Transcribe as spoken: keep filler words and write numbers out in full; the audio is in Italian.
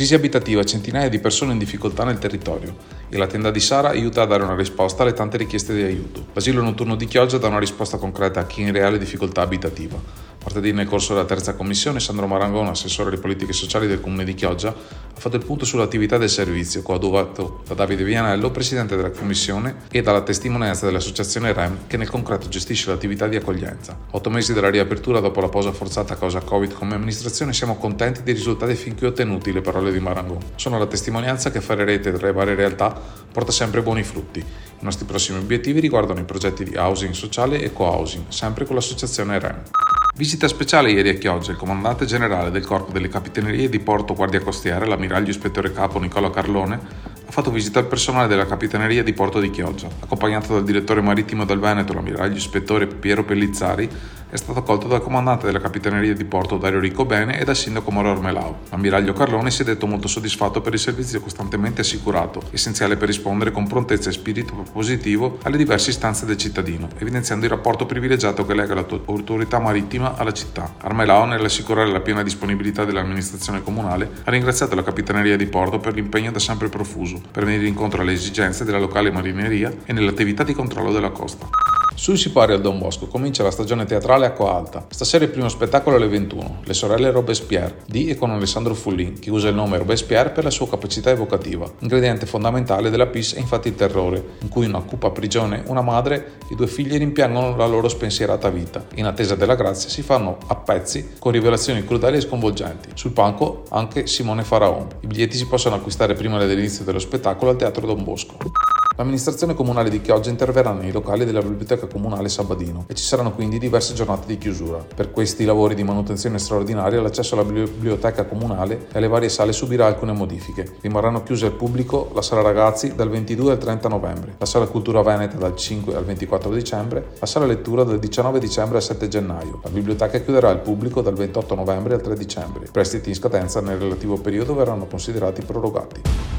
Crisi abitativa, centinaia di persone in difficoltà nel territorio e la tenda di Sara aiuta a dare una risposta alle tante richieste di aiuto. L'asilo notturno di Chioggia dà una risposta concreta a chi è in reale difficoltà abitativa. Martedì, nel corso della terza commissione, Sandro Marangona, assessore alle politiche sociali del comune di Chioggia, ha fatto il punto sull'attività del servizio, coadiuvato da Davide Vianello, presidente della commissione, e dalla testimonianza dell'associazione R E M, che nel concreto gestisce l'attività di accoglienza. Otto mesi dalla riapertura dopo la pausa forzata a causa Covid, come amministrazione siamo contenti dei risultati fin qui ottenuti, le parole di Marangona. Sono la testimonianza che fare rete tra le varie realtà porta sempre buoni frutti. I nostri prossimi obiettivi riguardano i progetti di housing sociale e co-housing, sempre con l'associazione R E M. Visita speciale ieri a Chioggia. Il comandante generale del Corpo delle Capitanerie di Porto Guardia Costiera, l'ammiraglio ispettore capo Nicola Carlone, ha fatto visita al personale della Capitaneria di Porto di Chioggia. Accompagnato dal direttore marittimo del Veneto, l'ammiraglio ispettore Piero Pellizzari, è stato accolto dal comandante della Capitaneria di Porto Dario Ricco Bene e dal sindaco Mauro Armelau. L'ammiraglio Carlone si è detto molto soddisfatto per il servizio costantemente assicurato, essenziale per rispondere con prontezza e spirito propositivo alle diverse istanze del cittadino, evidenziando il rapporto privilegiato che lega l'autorità marittima alla città. Armelau, nell'assicurare la piena disponibilità dell'amministrazione comunale, ha ringraziato la Capitaneria di Porto per l'impegno da sempre profuso per venire incontro alle esigenze della locale marineria e nell'attività di controllo della costa. Sui sipari al Don Bosco comincia la stagione teatrale Acqua Alta. Stasera il primo spettacolo alle ventuno, Le sorelle Robespierre, di e con Alessandro Fullin, che usa il nome Robespierre per la sua capacità evocativa. Ingrediente fondamentale della pièce è infatti il terrore, in cui in una cupa prigione una madre e due figli rimpiangono la loro spensierata vita. In attesa della grazia si fanno a pezzi con rivelazioni crudeli e sconvolgenti. Sul palco anche Simone Faraon. I biglietti si possono acquistare prima dell'inizio dello spettacolo al Teatro Don Bosco. L'amministrazione comunale di Chioggia interverrà nei locali della biblioteca comunale Sabadino e ci saranno quindi diverse giornate di chiusura. Per questi lavori di manutenzione straordinaria l'accesso alla biblioteca comunale e alle varie sale subirà alcune modifiche. Rimarranno chiuse al pubblico la sala ragazzi dal ventidue al trenta novembre, la sala cultura veneta dal cinque al ventiquattro dicembre, la sala lettura dal diciannove dicembre al sette gennaio. La biblioteca chiuderà al pubblico dal ventotto novembre al tre dicembre. I prestiti in scadenza nel relativo periodo verranno considerati prorogati.